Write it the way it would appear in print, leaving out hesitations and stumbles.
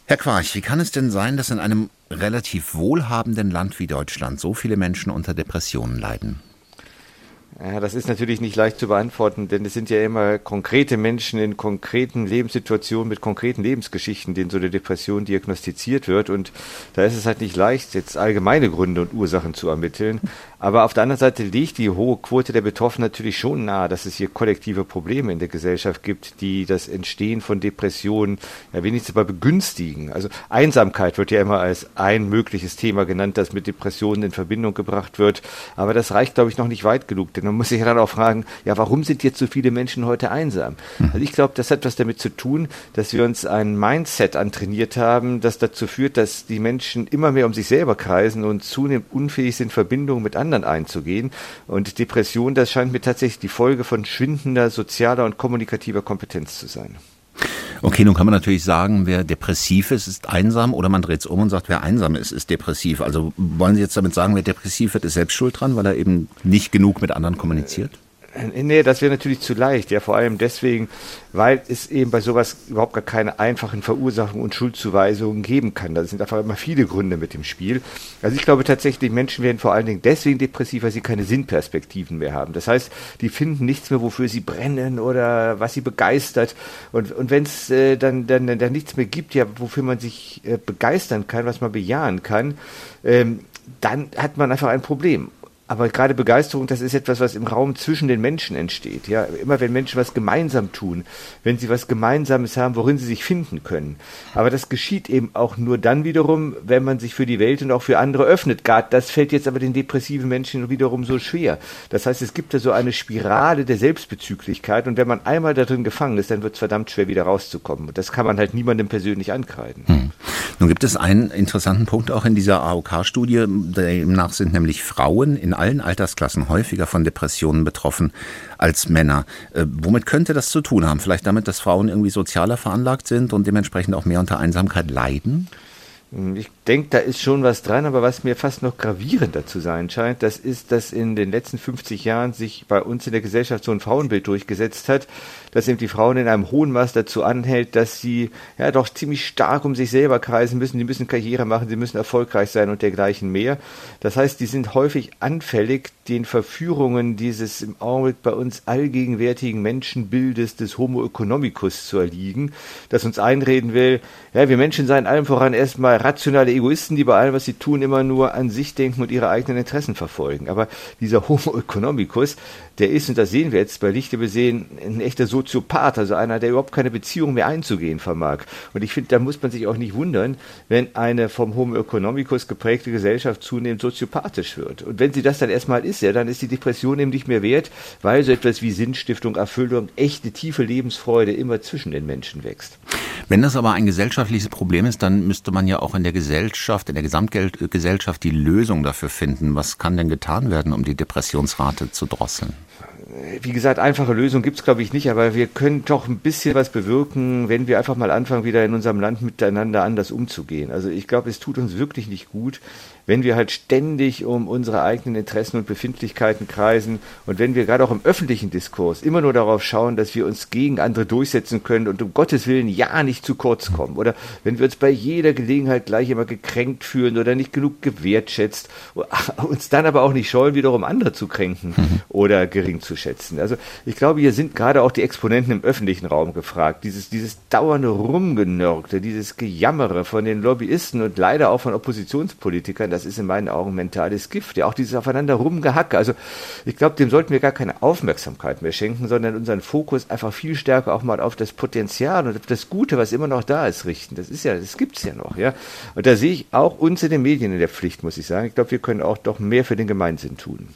Herr Quarch, wie kann es denn sein, dass in einem relativ wohlhabenden Land wie Deutschland so viele Menschen unter Depressionen leiden? Ja, das ist natürlich nicht leicht zu beantworten, denn es sind ja immer konkrete Menschen in konkreten Lebenssituationen mit konkreten Lebensgeschichten, denen so eine Depression diagnostiziert wird. Und da ist es halt nicht leicht, jetzt allgemeine Gründe und Ursachen zu ermitteln. Aber auf der anderen Seite liegt die hohe Quote der Betroffenen natürlich schon nahe, dass es hier kollektive Probleme in der Gesellschaft gibt, die das Entstehen von Depressionen ja wenigstens mal begünstigen. Also Einsamkeit wird ja immer als ein mögliches Thema genannt, das mit Depressionen in Verbindung gebracht wird. Aber das reicht, glaube ich, noch nicht weit genug. Denn man muss sich ja dann auch fragen, ja, warum sind jetzt so viele Menschen heute einsam? Also ich glaube, das hat was damit zu tun, dass wir uns ein Mindset antrainiert haben, das dazu führt, dass die Menschen immer mehr um sich selber kreisen und zunehmend unfähig sind, Verbindungen mit anderen einzugehen. Und Depression, das scheint mir tatsächlich die Folge von schwindender sozialer und kommunikativer Kompetenz zu sein. Okay, nun kann man natürlich sagen, wer depressiv ist, ist einsam, oder man dreht es um und sagt, wer einsam ist, ist depressiv. Also wollen Sie jetzt damit sagen, wer depressiv wird, ist selbst schuld dran, weil er eben nicht genug mit anderen kommuniziert? Nee, das wäre natürlich zu leicht, ja, vor allem deswegen, weil es eben bei sowas überhaupt gar keine einfachen Verursachungen und Schuldzuweisungen geben kann. Da sind einfach immer viele Gründe mit im Spiel. Also ich glaube tatsächlich, Menschen werden vor allen Dingen deswegen depressiv, weil sie keine Sinnperspektiven mehr haben. Das heißt, die finden nichts mehr, wofür sie brennen oder was sie begeistert. Und wenn es dann nichts mehr gibt, ja, wofür man sich begeistern kann, was man bejahen kann, dann hat man einfach ein Problem. Aber gerade Begeisterung, das ist etwas, was im Raum zwischen den Menschen entsteht. Ja, immer wenn Menschen was gemeinsam tun, wenn sie was Gemeinsames haben, worin sie sich finden können. Aber das geschieht eben auch nur dann wiederum, wenn man sich für die Welt und auch für andere öffnet. Gerade das fällt jetzt aber den depressiven Menschen wiederum so schwer. Das heißt, es gibt da so eine Spirale der Selbstbezüglichkeit, und wenn man einmal da drin gefangen ist, dann wird es verdammt schwer, wieder rauszukommen. Und das kann man halt niemandem persönlich ankreiden. Nun gibt es einen interessanten Punkt auch in dieser AOK-Studie. Demnach sind nämlich Frauen in allen Altersklassen häufiger von Depressionen betroffen als Männer. Womit könnte das zu tun haben? Vielleicht damit, dass Frauen irgendwie sozialer veranlagt sind und dementsprechend auch mehr unter Einsamkeit leiden? Ich denke, da ist schon was dran, aber was mir fast noch gravierender zu sein scheint, das ist, dass in den letzten 50 Jahren sich bei uns in der Gesellschaft so ein Frauenbild durchgesetzt hat, dass eben die Frauen in einem hohen Maß dazu anhält, dass sie ja doch ziemlich stark um sich selber kreisen müssen, die müssen Karriere machen, sie müssen erfolgreich sein und dergleichen mehr. Das heißt, die sind häufig anfällig den Verführungen dieses im Augenblick bei uns allgegenwärtigen Menschenbildes des Homo economicus zu erliegen, das uns einreden will, ja, wir Menschen seien allem voran erstmal rationale Egoisten, die bei allem, was sie tun, immer nur an sich denken und ihre eigenen Interessen verfolgen. Aber dieser Homo economicus, der ist, und das sehen wir jetzt bei Lichte besehen, ein echter Soziopath, also einer, der überhaupt keine Beziehung mehr einzugehen vermag. Und ich finde, da muss man sich auch nicht wundern, wenn eine vom Homo economicus geprägte Gesellschaft zunehmend soziopathisch wird. Und wenn sie das dann erstmal ist, ja, dann ist die Depression eben nicht mehr wert, weil so etwas wie Sinnstiftung, Erfüllung, echte tiefe Lebensfreude immer zwischen den Menschen wächst. Wenn das aber ein gesellschaftliches Problem ist, dann müsste man ja auch in der Gesellschaft, in der Gesamtgesellschaft die Lösung dafür finden. Was kann denn getan werden, um die Depressionsrate zu drosseln? Wie gesagt, einfache Lösung gibt es, glaube ich, nicht, aber wir können doch ein bisschen was bewirken, wenn wir einfach mal anfangen, wieder in unserem Land miteinander anders umzugehen. Also ich glaube, es tut uns wirklich nicht gut, wenn wir halt ständig um unsere eigenen Interessen und Befindlichkeiten kreisen und wenn wir gerade auch im öffentlichen Diskurs immer nur darauf schauen, dass wir uns gegen andere durchsetzen können und um Gottes Willen ja nicht zu kurz kommen, oder wenn wir uns bei jeder Gelegenheit gleich immer gekränkt fühlen oder nicht genug gewertschätzt, uns dann aber auch nicht scheuen, wiederum andere zu kränken oder gering zu schätzen. Also ich glaube, hier sind gerade auch die Exponenten im öffentlichen Raum gefragt. Dieses dauernde Rumgenörgte, dieses Gejammere von den Lobbyisten und leider auch von Oppositionspolitikern, das ist in meinen Augen mentales Gift. Ja, auch dieses aufeinander Rumgehacke. Also ich glaube, dem sollten wir gar keine Aufmerksamkeit mehr schenken, sondern unseren Fokus einfach viel stärker auch mal auf das Potenzial und auf das Gute, was immer noch da ist, richten. Das gibt's ja noch, ja. Und da sehe ich auch uns in den Medien in der Pflicht, muss ich sagen. Ich glaube, wir können auch doch mehr für den Gemeinsinn tun.